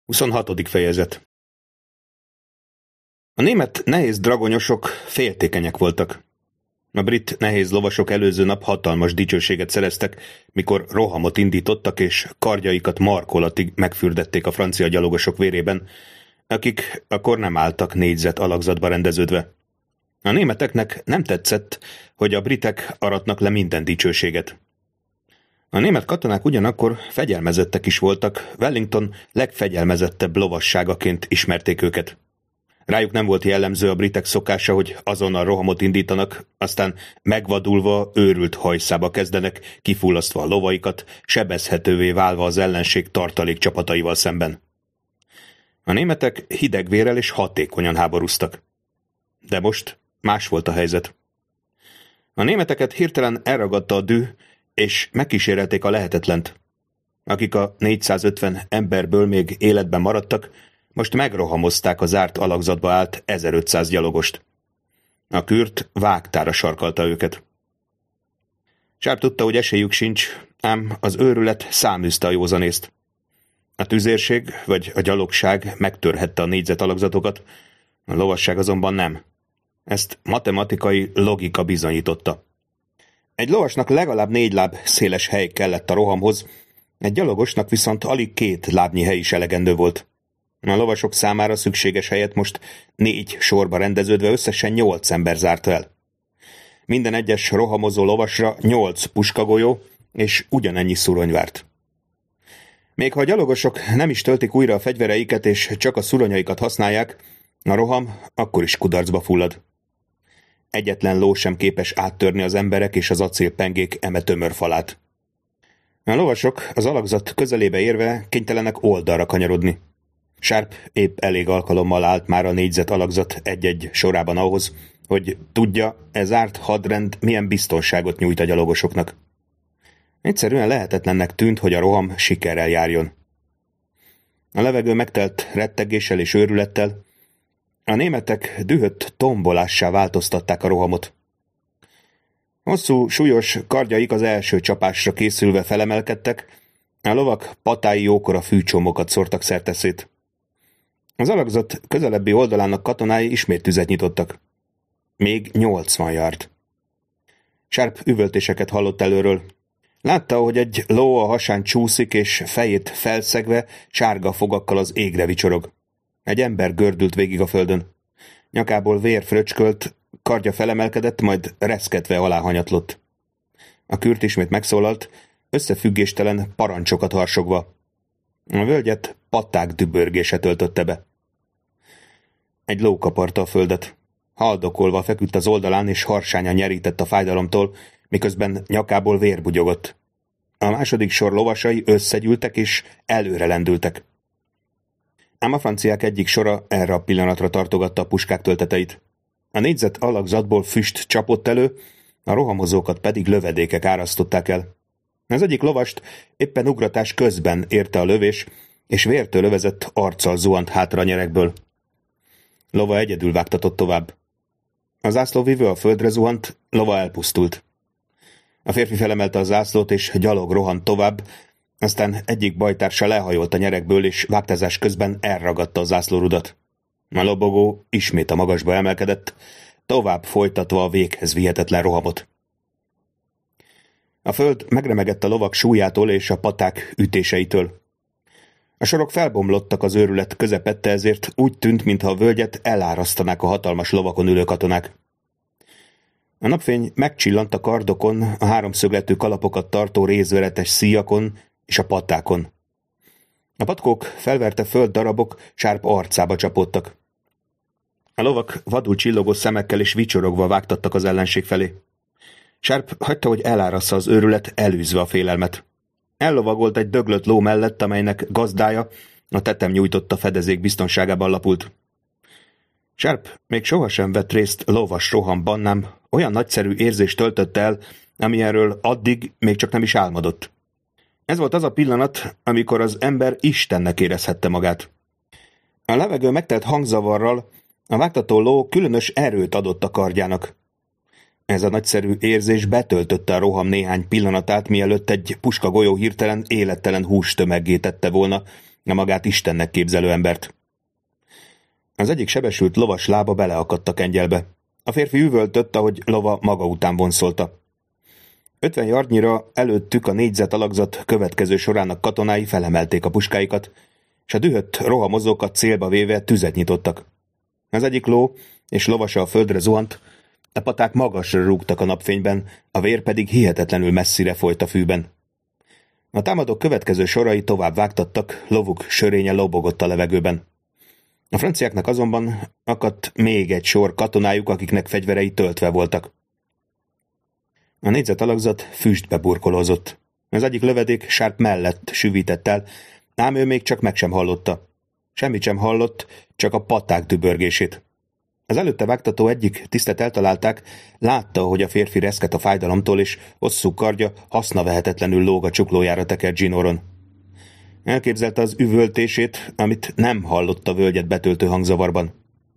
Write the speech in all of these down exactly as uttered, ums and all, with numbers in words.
huszonhatodik fejezet. A német nehéz dragonyosok féltékenyek voltak. A brit nehéz lovasok előző nap hatalmas dicsőséget szereztek, mikor rohamot indítottak, és kardjaikat markolatig megfürdették a francia gyalogosok vérében, akik akkor nem álltak négyzet alakzatba rendeződve. A németeknek nem tetszett, hogy a britek aratnak le minden dicsőséget. A német katonák ugyanakkor fegyelmezettek is voltak, Wellington legfegyelmezettebb lovasságaként ismerték őket. Rájuk nem volt jellemző a britek szokása, hogy azonnal rohamot indítanak, aztán megvadulva, őrült hajszába kezdenek, kifullasztva a lovaikat, sebezhetővé válva az ellenség tartalék csapataival szemben. A németek hidegvérrel és hatékonyan háborúztak. De most más volt a helyzet. A németeket hirtelen elragadta a düh, és megkísérelték a lehetetlent. Akik a négyszázötven emberből még életben maradtak, most megrohamozták a zárt alakzatba állt ezerötszáz gyalogost. A kürt vágtára sarkalta őket. Sharp tudta, hogy esélyük sincs, ám az őrület száműzte a józanészt. A tüzérség vagy a gyalogság megtörhette a négyzet alakzatokat, a lovasság azonban nem. Ezt matematikai logika bizonyította. Egy lovasnak legalább négy láb széles hely kellett a rohamhoz, egy gyalogosnak viszont alig két lábnyi hely is elegendő volt. A lovasok számára szükséges helyet most négy sorba rendeződve összesen nyolc ember zárta el. Minden egyes rohamozó lovasra nyolc puskagolyó és ugyanennyi szurony várt. Még ha a gyalogosok nem is töltik újra a fegyvereiket és csak a szuronyaikat használják, a roham akkor is kudarcba fullad. Egyetlen ló sem képes áttörni az emberek és az acélpengék eme tömör falát. A lovasok az alakzat közelébe érve kénytelenek oldalra kanyarodni. Sharp épp elég alkalommal állt már a négyzet alakzat egy-egy sorában ahhoz, hogy tudja, ez árt hadrend milyen biztonságot nyújt a gyalogosoknak. Egyszerűen lehetetlennek tűnt, hogy a roham sikerrel járjon. A levegő megtelt rettegéssel és őrülettel, a németek dühött tombolássá változtatták a rohamot. Hosszú, súlyos kardjaik az első csapásra készülve felemelkedtek, a lovak patái jókora fűcsómokat szórtak szerteszét. Az alakzat közelebbi oldalának katonái ismét tüzet nyitottak. Még nyolcvan yard. Sharp üvöltéseket hallott előről. Látta, hogy egy ló a hasán csúszik, és fejét felszegve sárga fogakkal az égre vicsorog. Egy ember gördült végig a földön. Nyakából vér fröcskölt, kardja felemelkedett, majd reszketve aláhanyatlott. A kürt ismét megszólalt, összefüggéstelen parancsokat harsogva. A völgyet patták dübörgése töltötte be. Egy ló kaparta a földet. Haldokolva feküdt az oldalán, és harsányan nyerített a fájdalomtól, miközben nyakából vér bugyogott. A második sor lovasai összegyűltek, és előre lendültek. Ám a franciák egyik sora erre a pillanatra tartogatta a puskák tölteteit. A négyzet alakzatból füst csapott elő, a rohamozókat pedig lövedékek árasztották el. Az egyik lovast éppen ugratás közben érte a lövés, és vértől övezett arccal zuhant hátra a nyerekből. Lova egyedül vágtatott tovább. A zászlóvivő a földre zuhant, lova elpusztult. A férfi felemelte a zászlót, és gyalog rohant tovább, aztán egyik bajtársa lehajolt a nyerekből, és vágtázás közben elragadta a zászlórudat. A lobogó ismét a magasba emelkedett, tovább folytatva a véghez vihetetlen rohamot. A föld megremegett a lovak súlyától és a paták ütéseitől. A sorok felbomlottak az őrület közepette, ezért úgy tűnt, mintha a völgyet elárasztanák a hatalmas lovakon ülő katonák. A napfény megcsillant a kardokon, a háromszögletű kalapokat tartó rézveretes szíjakon és a patákon. A patkók felverte földdarabok Sharp arcába csapódtak. A lovak vadul csillogó szemekkel és vicsorogva vágtattak az ellenség felé. Sharp hagyta, hogy elárassza az őrület, elűzve a félelmet. Ellovagolt egy döglött ló mellett, amelynek gazdája a tetem nyújtotta fedezék biztonságában lapult. Sharp még sohasem vett részt lovas rohamban, ám olyan nagyszerű érzést töltött el, amilyenről addig még csak nem is álmodott. Ez volt az a pillanat, amikor az ember Istennek érezhette magát. A levegő megtelt hangzavarral a vágtató ló különös erőt adott a kardjának. Ez a nagyszerű érzés betöltötte a roham néhány pillanatát, mielőtt egy puskagolyó hirtelen élettelen hústömeggé tette volna, a magát istennek képzelő embert. Az egyik sebesült lovas lába beleakadt a kengyelbe. A férfi üvöltött, ahogy lova maga után vonszolta. Ötven yardnyira előttük a négyzet alakzat következő sorának katonái felemelték a puskáikat, és a dühött rohamozókat célba véve tüzet nyitottak. Az egyik ló és lovasa a földre zuhant, a paták magasra rúgtak a napfényben, a vér pedig hihetetlenül messzire folyt a fűben. A támadók következő sorai tovább vágtattak, lovuk sörénye lobogott a levegőben. A franciáknak azonban akadt még egy sor katonájuk, akiknek fegyverei töltve voltak. A négyzet alakzat füstbe burkolózott. Az egyik lövedék Sharp mellett süvített el, ám ő még csak meg sem hallotta. Semmit sem hallott, csak a paták dübörgését. Az előtte vágtató egyik tisztet eltalálták, látta, hogy a férfi reszket a fájdalomtól, és hosszú kardja hasznavehetetlenül lóg a csuklójára tekert zsinóron. Elképzelte az üvöltését, amit nem hallott a völgyet betöltő hangzavarban.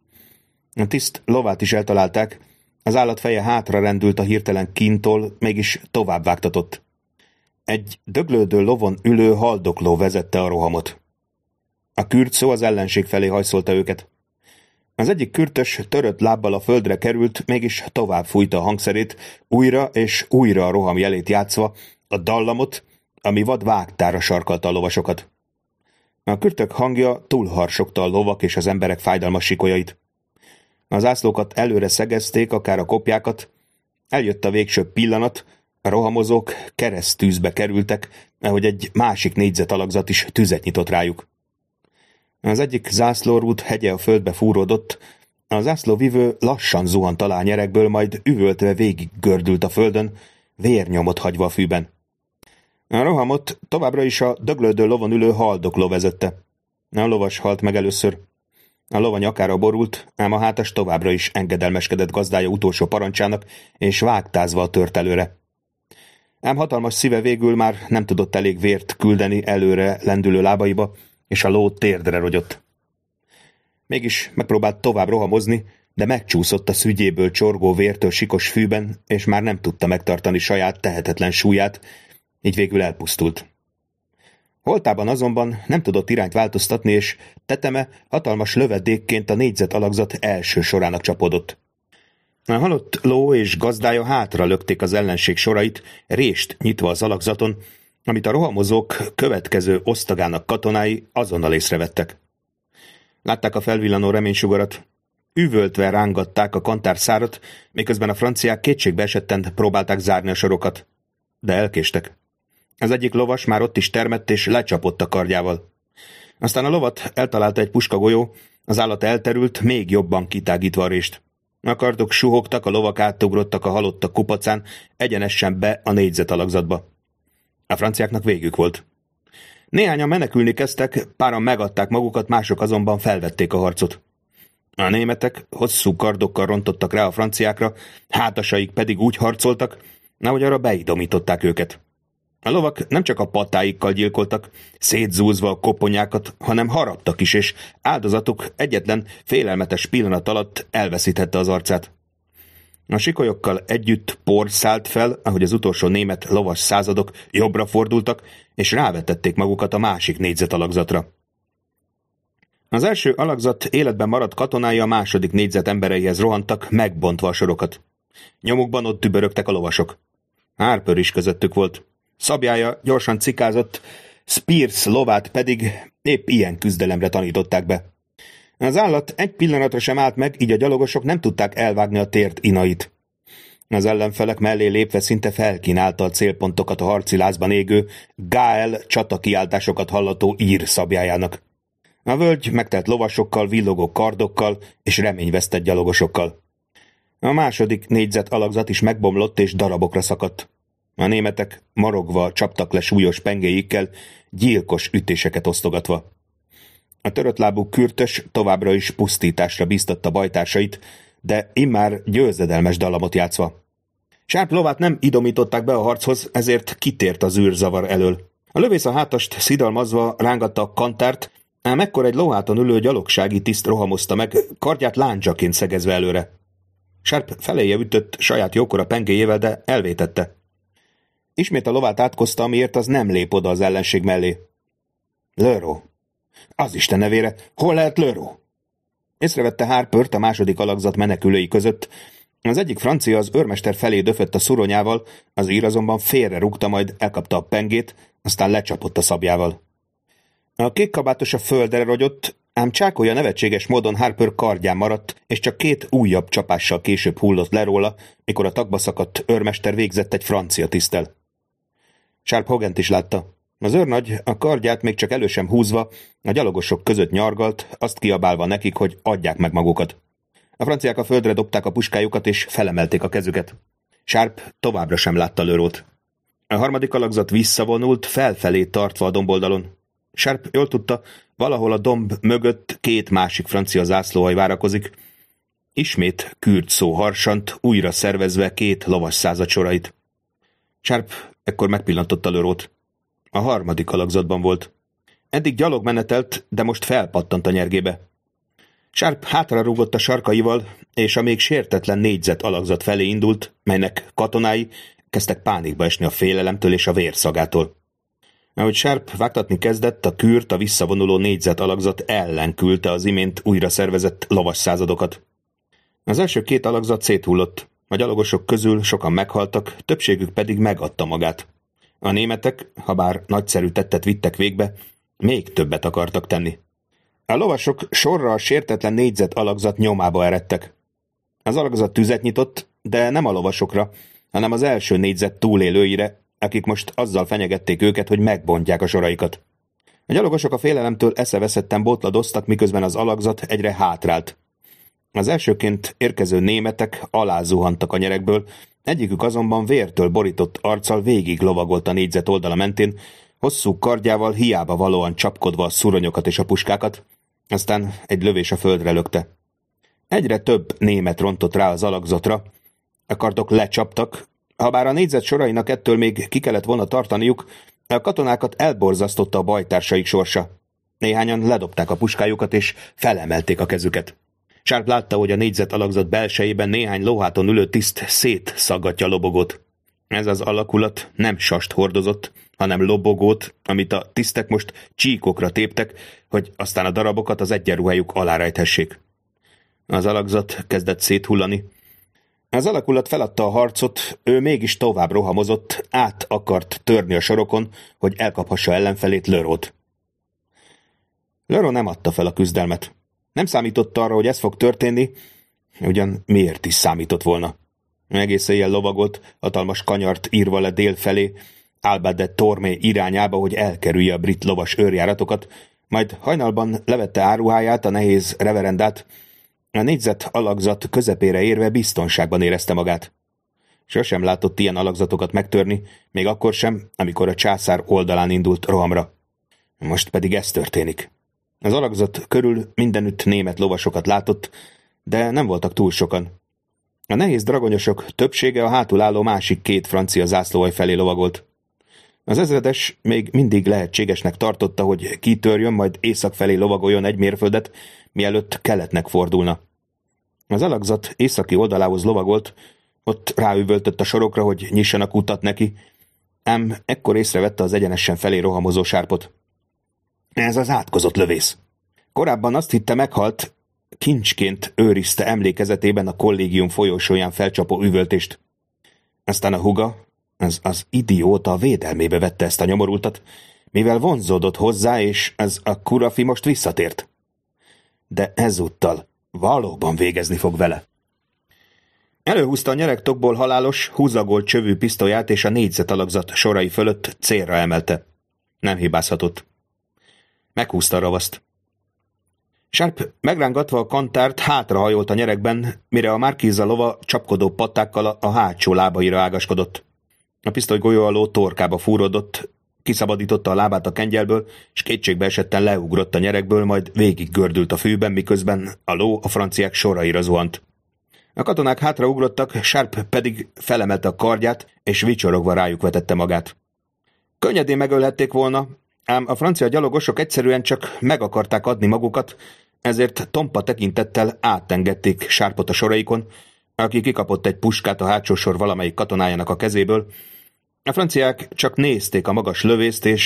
A tiszt lovát is eltalálták, az állat feje hátra rendült a hirtelen kíntól, mégis tovább vágtatott. Egy döglődő lovon ülő haldokló vezette a rohamot. A kürtszó az ellenség felé hajszolta őket. Az egyik kürtös törött lábbal a földre került, mégis tovább fújta a hangszerét, újra és újra a roham jelét játszva, a dallamot, ami vad vágtára sarkalta a lovasokat. A kürtök hangja túlharsogta a lovak és az emberek fájdalmas sikolyait. Az zászlókat előre szegezték, akár a kopjákat. Eljött a végső pillanat, a rohamozók keresztűzbe kerültek, ahogy egy másik négyzet alakzat is tüzet nyitott rájuk. Az egyik zászlórút hegye a földbe fúródott, a zászlóvivő lassan zuhant alá a nyerekből, majd üvöltve végig gördült a földön, vérnyomot hagyva a fűben. A rohamot továbbra is a döglődő lovon ülő haldokló vezette. A lovas halt meg először. A lova nyakára borult, ám a hátas továbbra is engedelmeskedett gazdája utolsó parancsának, és vágtázva tört előre. Ám hatalmas szíve végül már nem tudott elég vért küldeni előre lendülő lábaiba, és a ló térdre rogyott. Mégis megpróbált tovább rohamozni, de megcsúszott a szügyéből csorgó vértől sikos fűben, és már nem tudta megtartani saját tehetetlen súlyát, így végül elpusztult. Holtában azonban nem tudott irányt változtatni, és teteme hatalmas lövedékként a négyzet alakzat első sorának csapódott. A halott ló és gazdája hátra lökték az ellenség sorait, rést nyitva az alakzaton, amit a rohamozók következő osztagának katonái azonnal észrevettek. Látták a felvillanó reménysugarat, üvöltve rángatták a kantárszárat, miközben a franciák kétségbe esetten próbálták zárni a sorokat. De elkéstek. Az egyik lovas már ott is termett és lecsapott a kardjával. Aztán a lovat eltalálta egy puskagolyó, az állat elterült, még jobban kitágítva a rést. A kardok suhogtak, a lovak átugrottak a halottak kupacán, egyenesen be a négyzet alakzatba. A franciáknak végük volt. Néhányan menekülni kezdtek, páran megadták magukat, mások azonban felvették a harcot. A németek hosszú kardokkal rontottak rá a franciákra, hátasaik pedig úgy harcoltak, ahogy arra beidomították őket. A lovak nem csak a patáikkal gyilkoltak, szétzúzva a koponyákat, hanem haraptak is, és áldozatuk egyetlen félelmetes pillanat alatt elveszíthette az arcát. A sikolyokkal együtt por szállt fel, ahogy az utolsó német lovas századok jobbra fordultak, és rávetették magukat a másik négyzet alakzatra. Az első alakzat életben maradt katonái a második négyzet embereihez rohantak, megbontva a sorokat. Nyomukban ott tübörögtek a lovasok. Harper is közöttük volt. Szabjája gyorsan cikázott, Spears lovát pedig épp ilyen küzdelemre tanították be. Az állat egy pillanatra sem állt meg, így a gyalogosok nem tudták elvágni a tért inait. Az ellenfelek mellé lépve szinte felkínálta a célpontokat a harci lázban égő, Gael csatakiáltásokat hallató ír szabjájának. A völgy megtelt lovasokkal, villogó kardokkal és reményvesztett gyalogosokkal. A második négyzet alakzat is megbomlott és darabokra szakadt. A németek marogva csaptak le súlyos pengéikkel, gyilkos ütéseket osztogatva. A törött lábú kürtös továbbra is pusztításra bíztatta bajtársait, de immár győzedelmes dallamot játszva. Sharp lovát nem idomították be a harchoz, ezért kitért az űrzavar elől. A lövész a hátast szidalmazva rángatta a kantárt, ám ekkor egy lóháton ülő gyalogsági tiszt rohamozta meg, kardját láncsaként szegezve előre. Sharp feléje ütött saját jókora pengéjével, de elvétette. Ismét a lovát átkozta, amiért az nem lép oda az ellenség mellé. Leroy, Az Isten nevére, hol lehet Leroux? Észrevette Harpert a második alakzat menekülői között. Az egyik francia az őrmester felé döfött a szuronyával, az ír azonban félre rúgta, majd elkapta a pengét, aztán lecsapott a szabjával. A kékkabátos a földre rogyott, ám csákolya nevetséges módon Harper kardján maradt, és csak két újabb csapással később hullott le róla, mikor a takba szakadt őrmester végzett egy francia tiszttel. Sharp Hogant is látta. Az őrnagy a kardját még csak elő sem húzva a gyalogosok között nyargalt, azt kiabálva nekik, hogy adják meg magukat. A franciák a földre dobták a puskájukat, és felemelték a kezüket. Sharp továbbra sem látta Leroux-t. A harmadik alakzat visszavonult, felfelé tartva a domboldalon. Sharp jól tudta, valahol a domb mögött két másik francia zászlóhaj várakozik. Ismét kürt szó harsant, újra szervezve két lovas század sorait. Sharp ekkor megpillantotta Leroux-t. A harmadik alakzatban volt. Eddig gyalog menetelt, de most felpattant a nyergébe. Sharp hátrarúgott a sarkaival, és a még sértetlen négyzet alakzat felé indult, melynek katonái kezdtek pánikba esni a félelemtől és a vérszagától. Ahogy Sharp vágtatni kezdett, a kürt a visszavonuló négyzet alakzat ellen küldte az imént újra szervezett lovas századokat. Az első két alakzat széthullott, a gyalogosok közül sokan meghaltak, többségük pedig megadta magát. A németek, habár nagyszerű tettet vittek végbe, még többet akartak tenni. A lovasok sorra a sértetlen négyzet alakzat nyomába eredtek. Az alakzat tüzet nyitott, de nem a lovasokra, hanem az első négyzet túlélőire, akik most azzal fenyegették őket, hogy megbontják a soraikat. A gyalogosok a félelemtől eszeveszetten botladoztak, miközben az alakzat egyre hátrált. Az elsőként érkező németek alázuhantak a nyerekből, egyikük azonban vértől borított arccal végig lovagolt a négyzet oldala mentén, hosszú kardjával hiába valóan csapkodva a szuronyokat és a puskákat, aztán egy lövés a földre lökte. Egyre több német rontott rá az alakzatra, a kardok lecsaptak, habár a négyzet sorainak ettől még ki kellett volna tartaniuk, a katonákat elborzasztotta a bajtársaik sorsa. Néhányan ledobták a puskájukat és felemelték a kezüket. Sharp látta, hogy a négyzet alakzat belsejében néhány lóháton ülő tiszt szétszaggatja a lobogót. Ez az alakulat nem sast hordozott, hanem lobogót, amit a tisztek most csíkokra téptek, hogy aztán a darabokat az egyenruhájuk alá rejthessék. Az alakzat kezdett széthullani. Az alakulat feladta a harcot, ő mégis tovább rohamozott, át akart törni a sorokon, hogy elkaphassa ellenfelét, Leroux-t. Leroux nem adta fel a küzdelmet. Nem számított arra, hogy ez fog történni, ugyan miért is számított volna. Egész éjjel lovagolt, hatalmas kanyart írva le dél felé, Albert de Tormé irányába, hogy elkerülje a brit lovas őrjáratokat, majd hajnalban levette áruháját, a nehéz reverendát. A négyzet alakzat közepére érve biztonságban érezte magát. Sosem látott ilyen alakzatokat megtörni, még akkor sem, amikor a császár oldalán indult rohamra. Most pedig ez történik. Az alakzat körül mindenütt német lovasokat látott, de nem voltak túl sokan. A nehéz dragonyosok többsége a hátul álló másik két francia zászlóhaj felé lovagolt. Az ezredes még mindig lehetségesnek tartotta, hogy kitörjön, majd észak felé lovagoljon egy mérföldet, mielőtt keletnek fordulna. Az alakzat északi oldalához lovagolt, ott ráüvöltött a sorokra, hogy nyissanak utat neki, ám ekkor észrevette az egyenesen felé rohamozó Sharpot. Ez az átkozott lövész. Korábban azt hitte meghalt, kincsként őrizte emlékezetében a kollégium folyosóján felcsapó üvöltést. Aztán a húga, az, az idióta védelmébe vette ezt a nyomorultat, mivel vonzódott hozzá, és ez a kurafi most visszatért. De ezúttal valóban végezni fog vele. Előhúzta a nyeregtokból halálos, húzagolt csövű pisztolyát, és a négyzet alakzat sorai fölött célra emelte. Nem hibázhatott. Meghúzta a ravaszt. Sharp megrángatva a kantárt hátrahajolt a nyeregben, mire a márkíza lova csapkodó patákkal a hátsó lábaira ágaskodott. A pisztoly golyó alól torkába fúródott, kiszabadította a lábát a kengyelből, és kétségbe esetten leugrott a nyeregből, majd végig gördült a fűben, miközben a ló a franciák soraira zuhant. A katonák hátraugrottak, Sharp pedig felemelte a kardját, és vicsorogva rájuk vetette magát. Könnyedén megölhették volna, ám a francia gyalogosok egyszerűen csak meg akarták adni magukat, ezért tompa tekintettel átengedték Sharpot a soraikon, aki kikapott egy puskát a hátsó sor valamelyik katonájának a kezéből. A franciák csak nézték a magas lövészt, és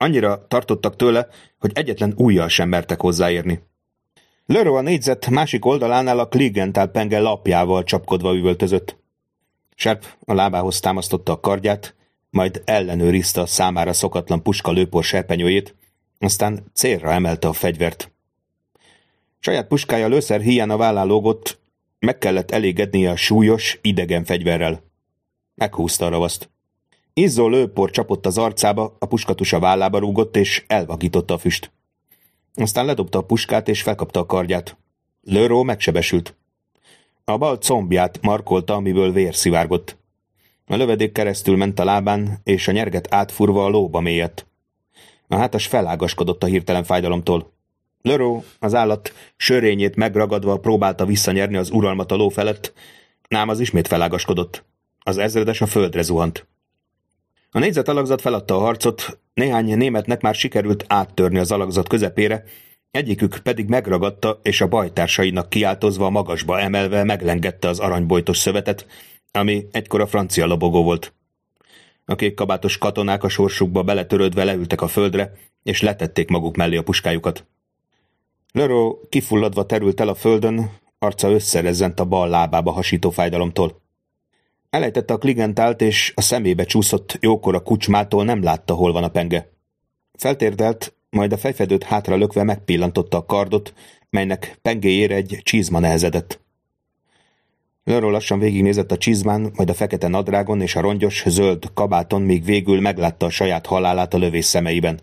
Annyira tartottak tőle, hogy egyetlen ujjal sem mertek hozzáérni. Leroy a négyzet másik oldalánál a Kligenthal penge lapjával csapkodva üvöltözött. Sharp a lábához támasztotta a kardját, majd ellenőrizte a számára szokatlan puska lőpor serpenyőjét, aztán célra emelte a fegyvert. Saját puskája lőszer híján a vállán lógott, meg kellett elégednie a súlyos, idegen fegyverrel. Meghúzta a ravaszt. Izzó lőpor csapott az arcába, a puskatus a vállába rúgott, és elvakította a füst. Aztán ledobta a puskát, és felkapta a kardját. Leroy megsebesült. A bal combját markolta, amiből vér szivárgott. A lövedék keresztül ment a lábán, és a nyerget átfúrva a lóba mélyedt. A hátas felágaskodott a hirtelen fájdalomtól. Leroy, az állat sörényét megragadva próbálta visszanyerni az uralmat a ló felett, ám az ismét felágaskodott. Az ezredes a földre zuhant. A négyzet alakzat feladta a harcot, néhány németnek már sikerült áttörni az alakzat közepére, egyikük pedig megragadta, és a bajtársainak kiáltozva magasba emelve meglengette az aranybojtos szövetet, ami egykor a francia lobogó volt. A kékkabátos katonák a sorsukba beletörődve leültek a földre, és letették maguk mellé a puskájukat. Leroy kifulladva terült el a földön, arca összerezzent a bal lábába hasító fájdalomtól. Elejtette a Kligentthalt, és a szemébe csúszott jókora kucsmától nem látta, hol van a penge. Feltérdelt, majd a fejfedőt hátra lökve megpillantotta a kardot, melynek pengéjére egy csizma nehezedett. Leroy lassan végignézett a csizmán, majd a fekete nadrágon és a rongyos, zöld kabáton, míg végül meglátta a saját halálát a lövés szemeiben.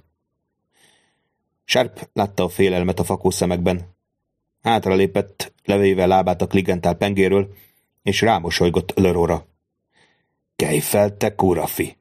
Sharp látta a félelmet a fakó szemekben. Hátralépett, levéve lábát a Kligentthal pengéről, és rámosolygott Leroyra. Kelj fel, te kurafi!